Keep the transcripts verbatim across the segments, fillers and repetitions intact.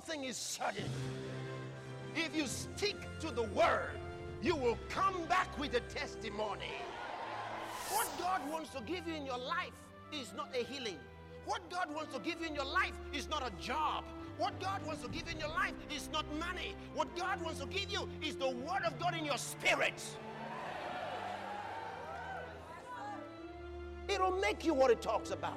thing is certain. If you stick to the word, you will come back with a testimony. What God wants to give you in your life is not a healing. What God wants to give you in your life is not a job. What God wants to give you in your life is not money. What God wants to give you is the word of God in your spirit. It'll make you what it talks about.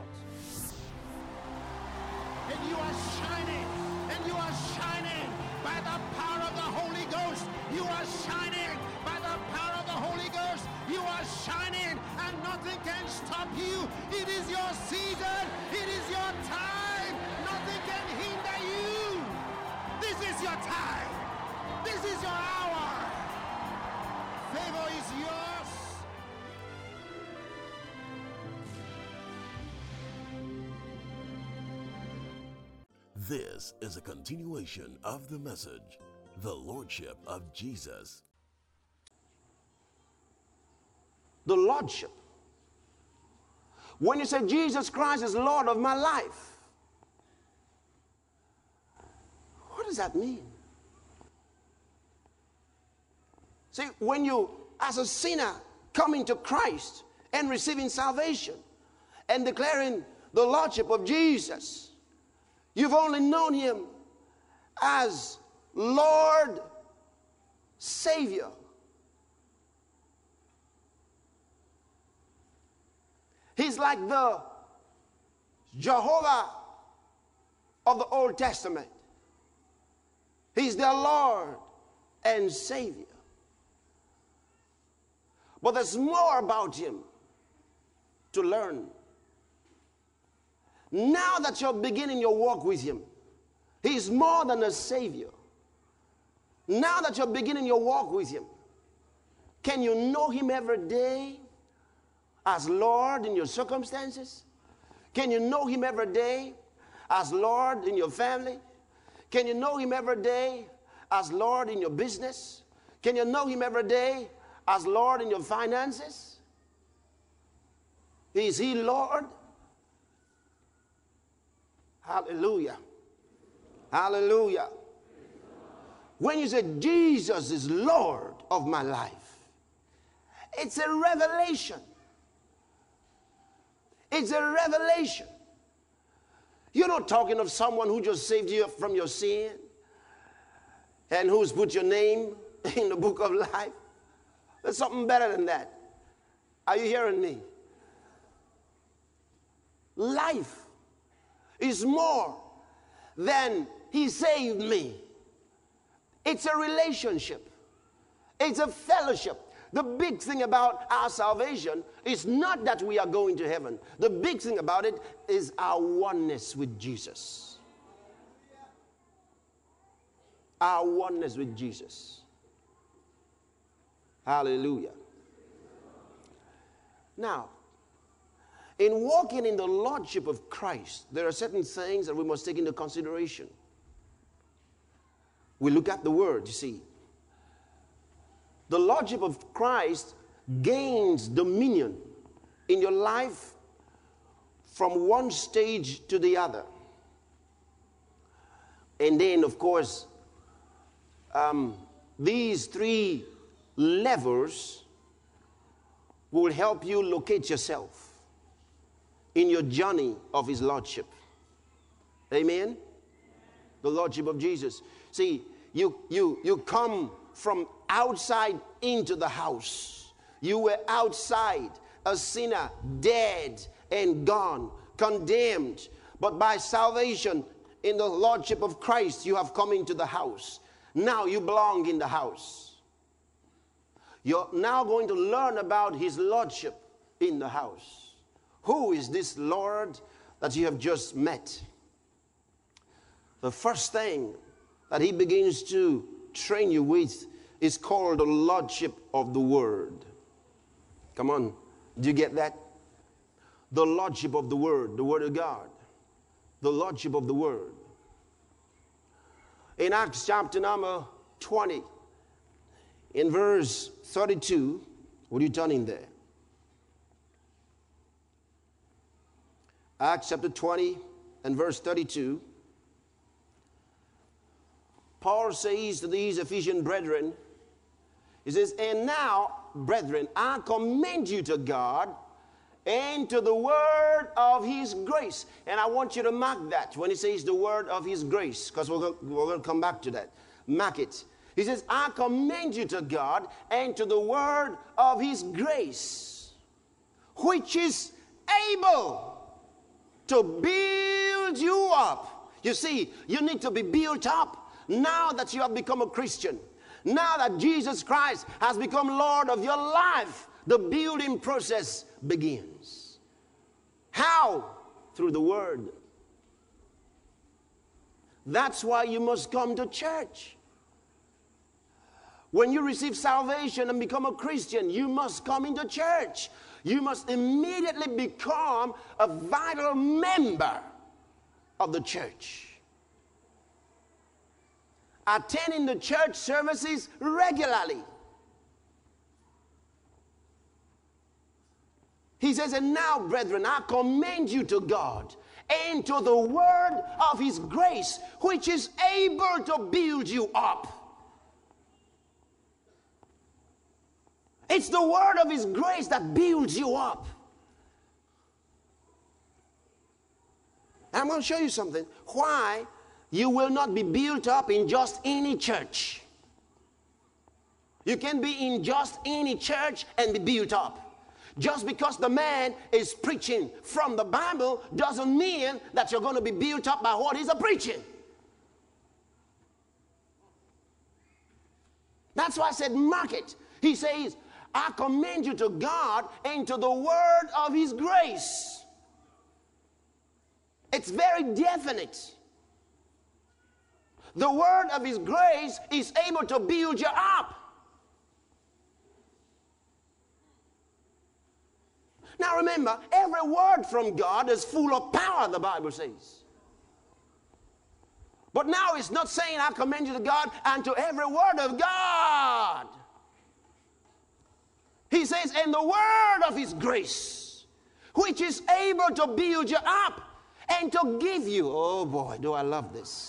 And you are shining, and you are shining by the power of the Holy Ghost. You are shining by the power of the Holy Ghost. You are shining, and nothing can stop you. It is your season. It is your time. Nothing can hinder you. This is your time. This is your hour. Favor is yours. This is a continuation of the message, The Lordship of Jesus. The Lordship. When you say Jesus Christ is Lord of my life, what does that mean? See, when you, as a sinner, coming to Christ and receiving salvation and declaring the Lordship of Jesus, you've only known him as Lord, Savior. He's like the Jehovah of the Old Testament. He's their Lord and Savior. But there's more about him to learn. Now that you're beginning your walk with him, he's more than a Savior. Now that you're beginning your walk with him, can you know him every day as Lord in your circumstances? Can you know him every day as Lord in your family? Can you know him every day as Lord in your business? Can you know him every day as Lord in your finances? Is he Lord? Hallelujah. Hallelujah. When you say Jesus is Lord of my life, it's a revelation. It's a revelation. You're not talking of someone who just saved you from your sin and who's put your name in the book of life. There's something better than that. Are you hearing me? Life is more than he saved me. It's a relationship. It's a fellowship. The big thing about our salvation is not that we are going to heaven. The big thing about it is our oneness with Jesus. Our oneness with Jesus. Hallelujah. Now, in walking in the Lordship of Christ, there are certain things that we must take into consideration. We look at the word, you see. The Lordship of Christ gains dominion in your life from one stage to the other. And then, of course, um, these three levers will help you locate yourself in your journey of his Lordship. Amen? The Lordship of Jesus. See, you, you, you come from outside into the house. You were outside, a sinner, dead and gone, condemned. But by salvation in the Lordship of Christ, you have come into the house. Now you belong in the house. You're now going to learn about his Lordship in the house. Who is this Lord that you have just met? The first thing that he begins to train you with is called the Lordship of the Word. Come on, do you get that? The Lordship of the Word, the Word of God. The Lordship of the Word. In Acts chapter number twenty, in verse thirty-two, what are you turning there? Acts chapter twenty and verse thirty-two. Paul says to these Ephesian brethren, he says, and now, brethren, I commend you to God and to the word of his grace. And I want you to mark that when he says the word of his grace, because we're going we're going to come back to that. Mark it. He says, I commend you to God and to the word of his grace, which is able to build you up. You see, you need to be built up now that you have become a Christian. Now that Jesus Christ has become Lord of your life, the building process begins. How? Through the Word. That's why you must come to church. When you receive salvation and become a Christian, you must come into church. You must immediately become a vital member of the church. Attending the church services regularly. He says, and now, brethren, I commend you to God and to the word of his grace, which is able to build you up. It's the word of his grace that builds you up. And I'm going to show you something. Why you will not be built up in just any church. You can be in just any church and be built up. Just because the man is preaching from the Bible doesn't mean that you're going to be built up by what he's preaching. That's why I said mark it. He says, I commend you to God and to the word of his grace. It's very definite. The word of his grace is able to build you up. Now remember, every word from God is full of power, the Bible says. But now it's not saying I commend you to God and to every word of God. He says, and the word of his grace, which is able to build you up and to give you, oh boy, do I love this,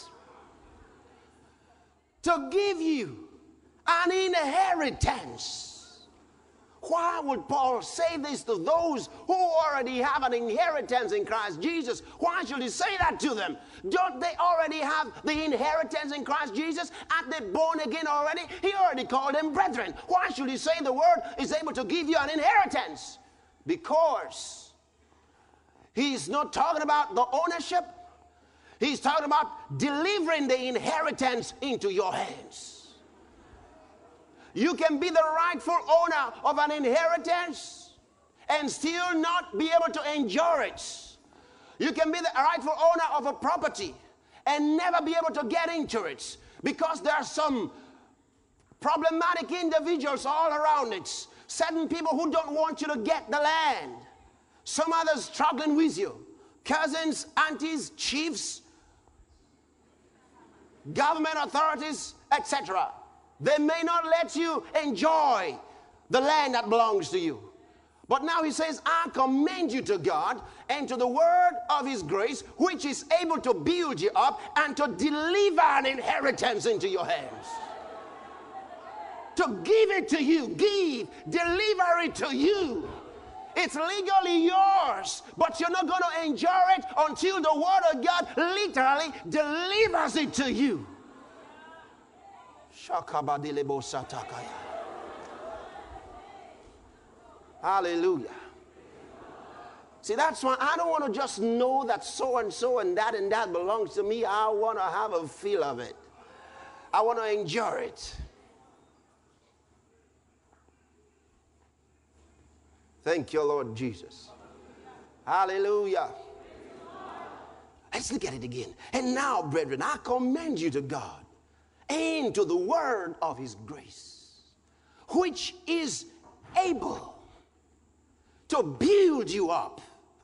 to give you an inheritance. Why would Paul say this to those who already have an inheritance in Christ Jesus? Why should he say that to them? Don't they already have the inheritance in Christ Jesus? Aren't they born again already? He already called them brethren. Why should he say the word is able to give you an inheritance? Because he's not talking about the ownership. He's talking about delivering the inheritance into your hands. You can be the rightful owner of an inheritance and still not be able to enjoy it. You can be the rightful owner of a property and never be able to get into it because there are some problematic individuals all around it. Certain people who don't want you to get the land. Some others struggling with you. Cousins, aunties, chiefs, government authorities, et cetera. They may not let you enjoy the land that belongs to you. But now he says, I commend you to God and to the word of his grace, which is able to build you up and to deliver an inheritance into your hands. To give it to you. Give. Deliver it to you. It's legally yours, but you're not going to enjoy it until the word of God literally delivers it to you. Hallelujah. See, that's why I don't want to just know that so and so and that and that belongs to me. I want to have a feel of it. I want to enjoy it. Thank you, Lord Jesus. Hallelujah. Let's look at it again. And now, brethren, I commend you to God and to the word of his grace, which is able to build you up.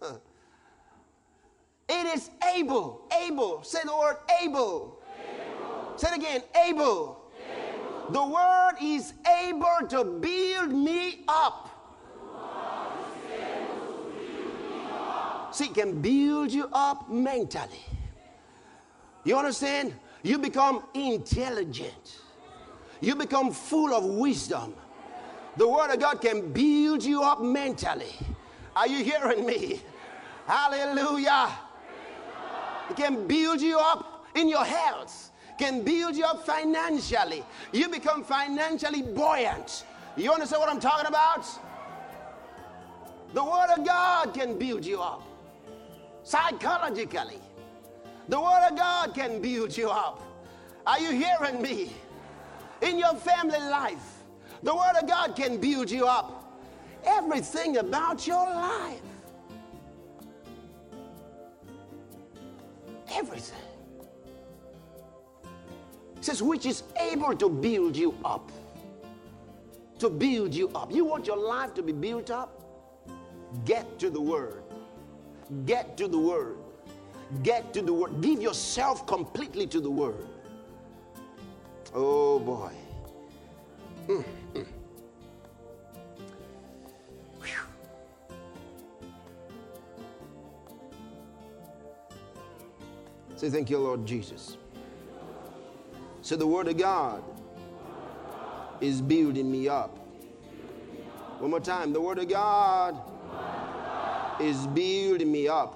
It is able. Able. Say the word able. Able. Say it again. Able. Able. The word is able to build me up. See, it can build you up mentally. You understand? You become intelligent. You become full of wisdom. The Word of God can build you up mentally. Are you hearing me? Hallelujah. It can build you up in your health. Can build you up financially. You become financially buoyant. You understand what I'm talking about? The Word of God can build you up psychologically. The Word of God can build you up. Are you hearing me? In your family life, the Word of God can build you up. Everything about your life. Everything. It says, which is able to build you up. To build you up. You want your life to be built up? Get to the Word. Get to the Word. Get to the Word. Give yourself completely to the Word. Oh boy. Mm, mm. Say, thank you, Lord Jesus. So the Word of God is building me up. One more time. The Word of God is building me up.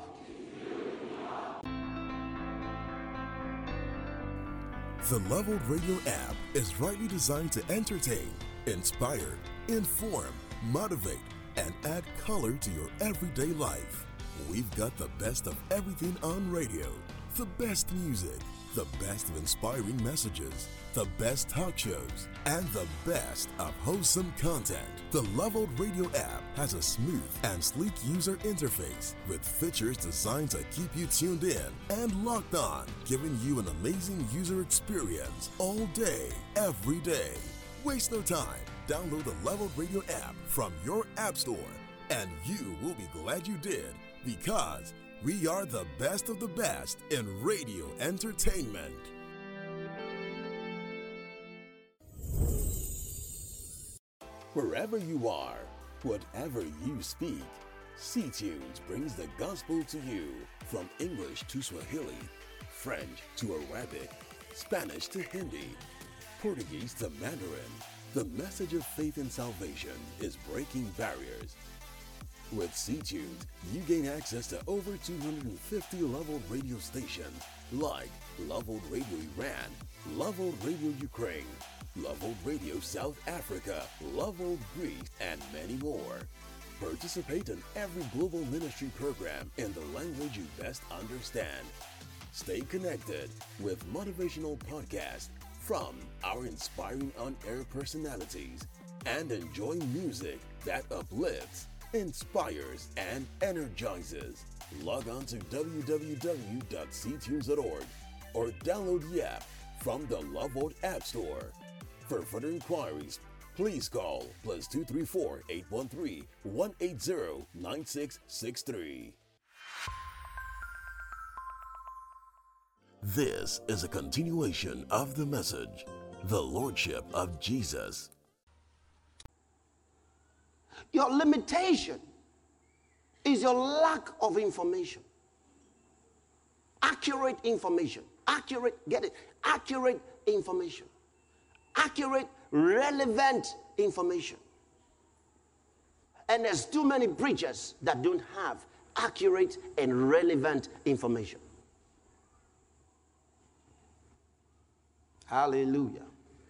The Leveled Radio app is rightly designed to entertain, inspire, inform, motivate, and add color to your everyday life. We've got the best of everything on radio, the best music, the best of inspiring messages, the best talk shows, and the best of wholesome content. The Leveled Radio app has a smooth and sleek user interface with features designed to keep you tuned in and locked on, giving you an amazing user experience all day, every day. Waste no time. Download the Leveled Radio app from your app store, and you will be glad you did, because we are the best of the best in radio entertainment. Wherever you are, whatever you speak, C-Tunes brings the gospel to you. From English to Swahili, French to Arabic, Spanish to Hindi, Portuguese to Mandarin, the message of faith and salvation is breaking barriers. With C-Tunes, you gain access to over two hundred fifty Leveled Radio stations like Leveled Radio Iran, Leveled Radio Ukraine, Leveled Radio South Africa, Leveled Greece, and many more. Participate in every global ministry program in the language you best understand. Stay connected with motivational podcasts from our inspiring on-air personalities, and enjoy music that uplifts, inspires, and energizes. Log on to w w w dot c tunes dot org or download the app from the Leveled App Store. For further inquiries, please call plus two three four, eight one three, one eight zero, nine six six three. This is a continuation of the message, The Lordship of Jesus. Your limitation is your lack of information. Accurate information. Accurate, get it? Accurate information. Accurate, relevant information. And there's too many preachers that don't have accurate and relevant information. Hallelujah.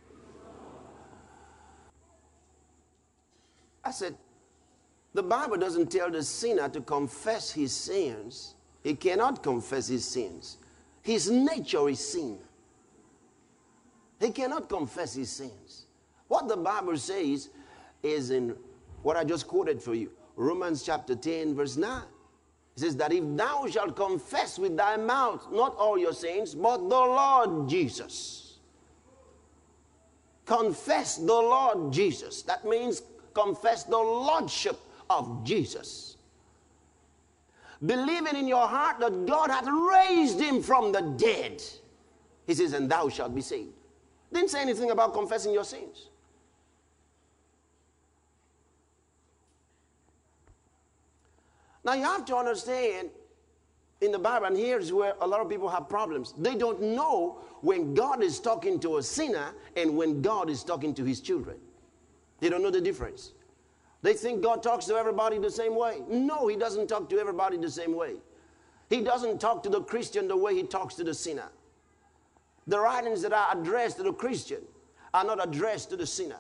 I said, the Bible doesn't tell the sinner to confess his sins. He cannot confess his sins. His nature is sin. He cannot confess his sins. What the Bible says is in what I just quoted for you. Romans chapter ten, verse nine. It says that if thou shalt confess with thy mouth not all your sins, but the Lord Jesus. Confess the Lord Jesus. That means confess the Lordship of Jesus. Believing in your heart that God hath raised him from the dead. He says, and thou shalt be saved. Didn't say anything about confessing your sins. Now you have to understand in the Bible, and here's where a lot of people have problems. They don't know when God is talking to a sinner and when God is talking to his children. They don't know the difference. They think God talks to everybody the same way. No, he doesn't talk to everybody the same way. He doesn't talk to the Christian the way he talks to the sinner. The writings that are addressed to the Christian are not addressed to the sinner.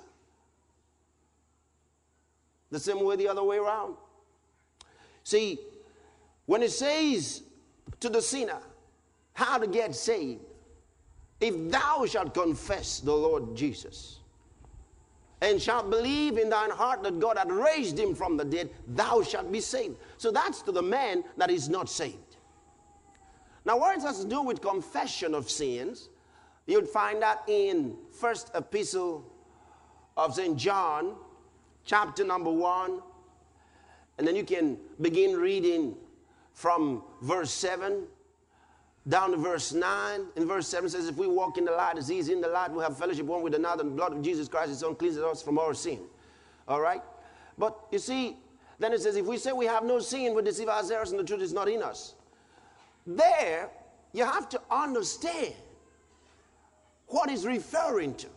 The same way the other way around. See, when it says to the sinner how to get saved, if thou shalt confess the Lord Jesus and shalt believe in thine heart that God hath raised him from the dead, thou shalt be saved. So that's to the man that is not saved. Now, what it has to do with confession of sins, you'd find that in first epistle of Saint John, chapter number one, and then you can begin reading from verse seven down to verse nine. In verse seven says, if we walk in the light as he is in the light, we have fellowship one with another, and the blood of Jesus Christ, his son, cleanses us from our sin. All right? But you see, then it says, if we say we have no sin, we deceive ourselves and the truth is not in us. There, you have to understand what he's referring to.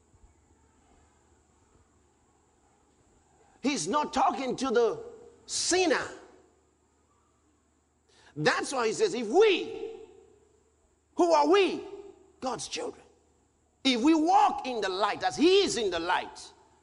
He's not talking to the sinner. That's why he says, if we, who are we? God's children. If we walk in the light as he is in the light,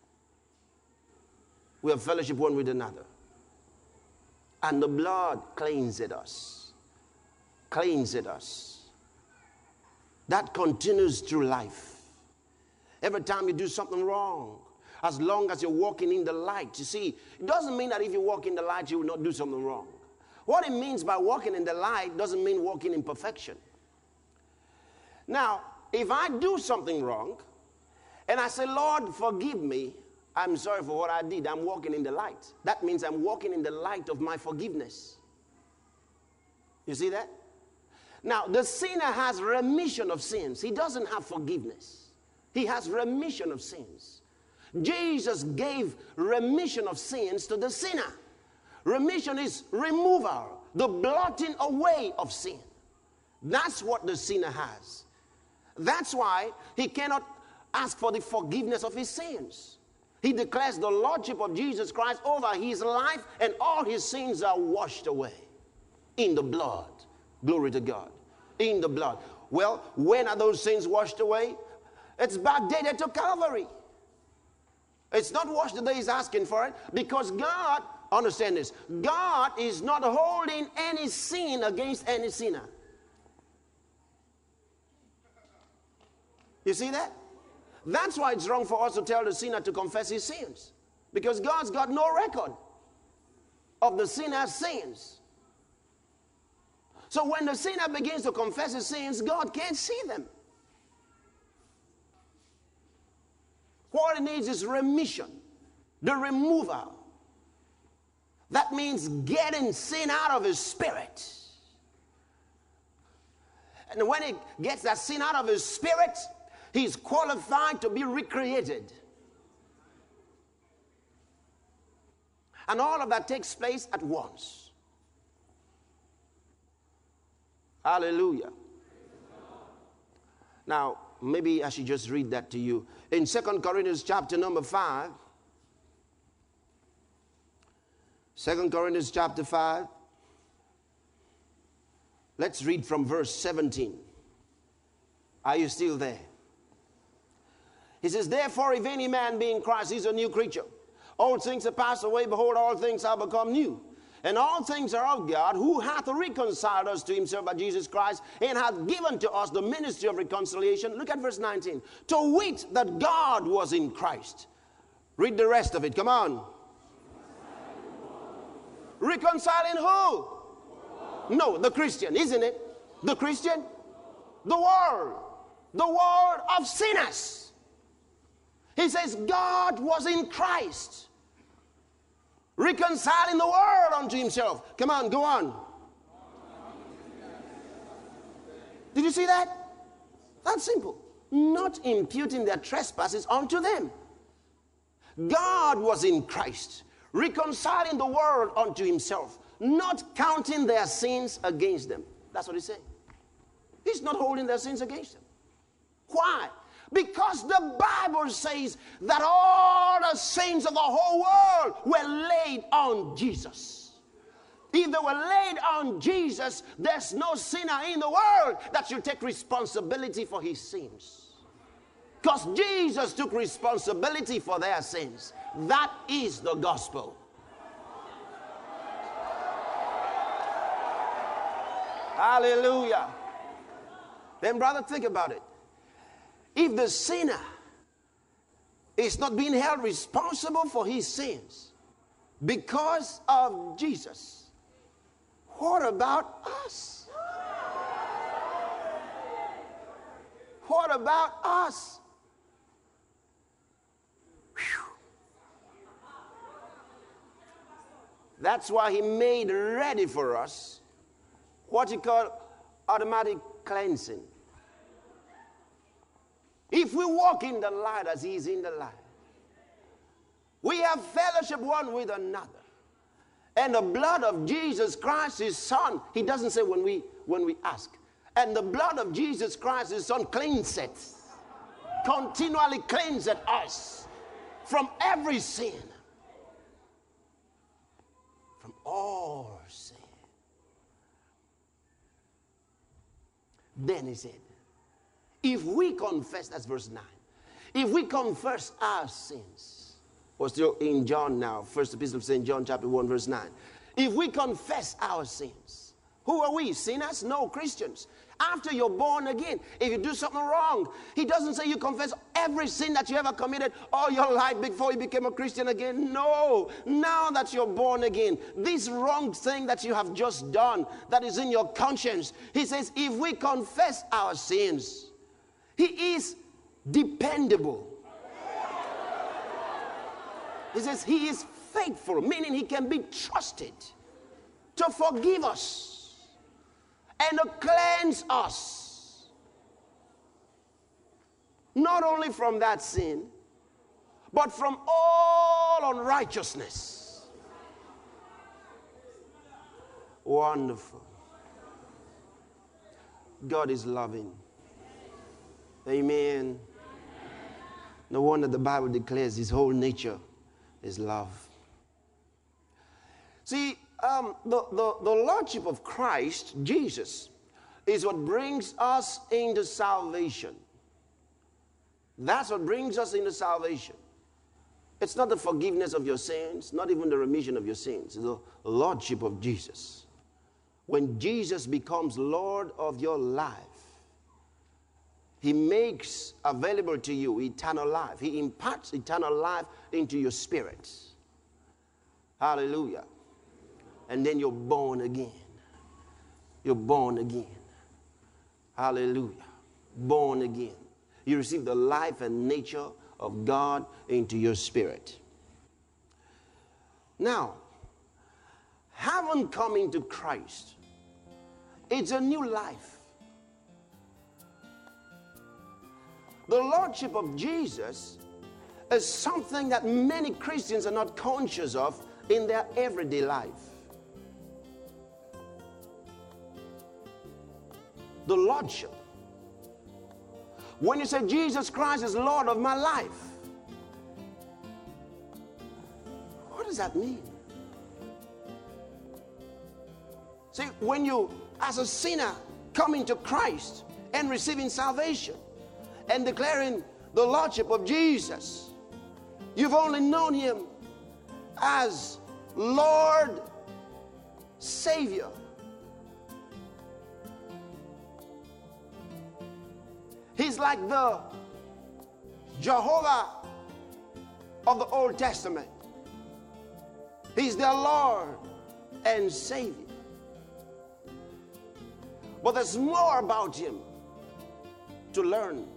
we have fellowship one with another. And the blood cleanseth us. Cleanseth us. That continues through life. Every time you do something wrong, as long as you're walking in the light, you see, it doesn't mean that if you walk in the light, you will not do something wrong. What it means by walking in the light doesn't mean walking in perfection. Now, if I do something wrong, and I say, Lord, forgive me, I'm sorry for what I did, I'm walking in the light. That means I'm walking in the light of my forgiveness. You see that? Now, the sinner has remission of sins. He doesn't have forgiveness. He has remission of sins. Jesus gave remission of sins to the sinner. Remission is removal, the blotting away of sin. That's what the sinner has. That's why he cannot ask for the forgiveness of his sins. He declares the lordship of Jesus Christ over his life, and all his sins are washed away in the blood. Glory to God. In the blood. Well, when are those sins washed away? It's backdated to Calvary. It's not washed the day he's asking for it, because God, understand this, God is not holding any sin against any sinner. You see that? That's why it's wrong for us to tell the sinner to confess his sins, because God's got no record of the sinner's sins. So when the sinner begins to confess his sins, God can't see them. What he needs is remission, the removal. That means getting sin out of his spirit. And when he gets that sin out of his spirit, he's qualified to be recreated. And all of that takes place at once. Hallelujah. Now, maybe I should just read that to you. In Second Corinthians chapter number five, Second Corinthians chapter five, let's read from verse seventeen. Are you still there? He says, therefore, if any man be in Christ, he's a new creature. Old things are passed away, behold, all things are become new. And all things are of God, who hath reconciled us to himself by Jesus Christ, and hath given to us the ministry of reconciliation. Look at verse nineteen. To wit, that God was in Christ. Read the rest of it. Come on. Reconciling who? No, the Christian, isn't it? The Christian? The world. The world of sinners. He says God was in Christ, reconciling the world unto himself. Come on, go on. Did you see that? That's simple. Not imputing their trespasses unto them. God was in Christ, reconciling the world unto himself, not counting their sins against them. That's what he's saying. He's not holding their sins against them. Why? Because the Bible says that all the sins of the whole world were laid on Jesus. If they were laid on Jesus, there's no sinner in the world that should take responsibility for his sins. Because Jesus took responsibility for their sins. That is the gospel. Hallelujah. Then, brother, think about it. If the sinner is not being held responsible for his sins because of Jesus, what about us? What about us? Whew. That's why he made ready for us what he called automatic cleansing. If we walk in the light as he is in the light, we have fellowship one with another. And the blood of Jesus Christ, his son, he doesn't say when we when we ask. And the blood of Jesus Christ, his son, cleanseth, continually cleanseth us from every sin, from all sin. Then he said, if we confess, that's verse nine, if we confess our sins, we're still in John now, First Epistle of Saint John, chapter one, verse nine. If we confess our sins, who are we? Sinners? No, Christians. After you're born again, if you do something wrong, he doesn't say you confess every sin that you ever committed all your life before you became a Christian again. No, now that you're born again, this wrong thing that you have just done that is in your conscience, he says, if we confess our sins, he is dependable. He says he is faithful, meaning he can be trusted to forgive us and to cleanse us. Not only from that sin, but from all unrighteousness. Wonderful. God is loving. Amen. No wonder the Bible declares his whole nature is love. See, um, the, the, the Lordship of Christ, Jesus, is what brings us into salvation. That's what brings us into salvation. It's not the forgiveness of your sins, not even the remission of your sins. It's the Lordship of Jesus. When Jesus becomes Lord of your life, he makes available to you eternal life. He imparts eternal life into your spirit. Hallelujah. And then you're born again. You're born again. Hallelujah. Born again. You receive the life and nature of God into your spirit. Now, having come into Christ, it's a new life. The Lordship of Jesus is something that many Christians are not conscious of in their everyday life. The Lordship. When you say Jesus Christ is Lord of my life, what does that mean? See, when you, as a sinner, come into Christ and receiving salvation, and declaring the Lordship of Jesus, you've only known him as Lord, Savior. He's like the Jehovah of the Old Testament. He's their Lord and Savior. But there's more about him to learn.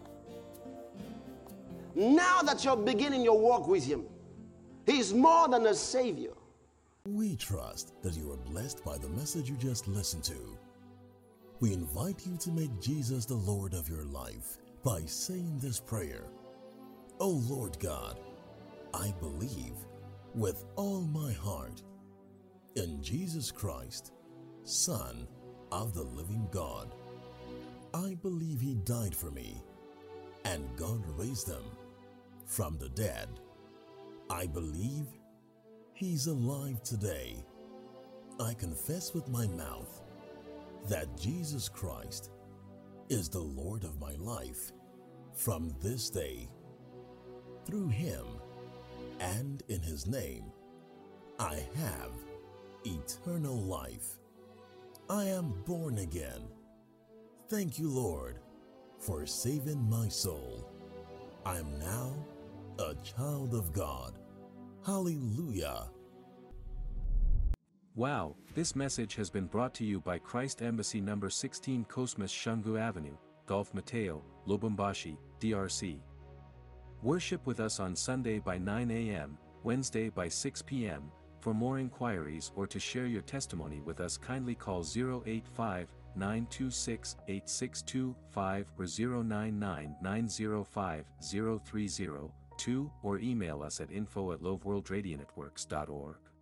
Now that you're beginning your walk with him, he's more than a Savior. We trust that you are blessed by the message you just listened to. We invite you to make Jesus the Lord of your life by saying this prayer. Oh Lord God, I believe with all my heart in Jesus Christ, Son of the living God. I believe he died for me, and God raised him from the dead. I believe he's alive today. I confess with my mouth that Jesus Christ is the Lord of my life from this day. Through him and in his name, I have eternal life. I am born again. Thank you, Lord, for saving my soul. I am now a child of God. Hallelujah. Wow, this message has been brought to you by Christ Embassy number sixteen Cosmas Shungu Avenue, Gulf Mateo, Lubumbashi, D R C. Worship with us on Sunday by nine a m, Wednesday by six p m For more inquiries or to share your testimony with us, kindly call zero eight five, nine two six, eight six two five or zero nine nine, nine zero five, zero three zero two or email us at info at loveworldradionetworks dot org.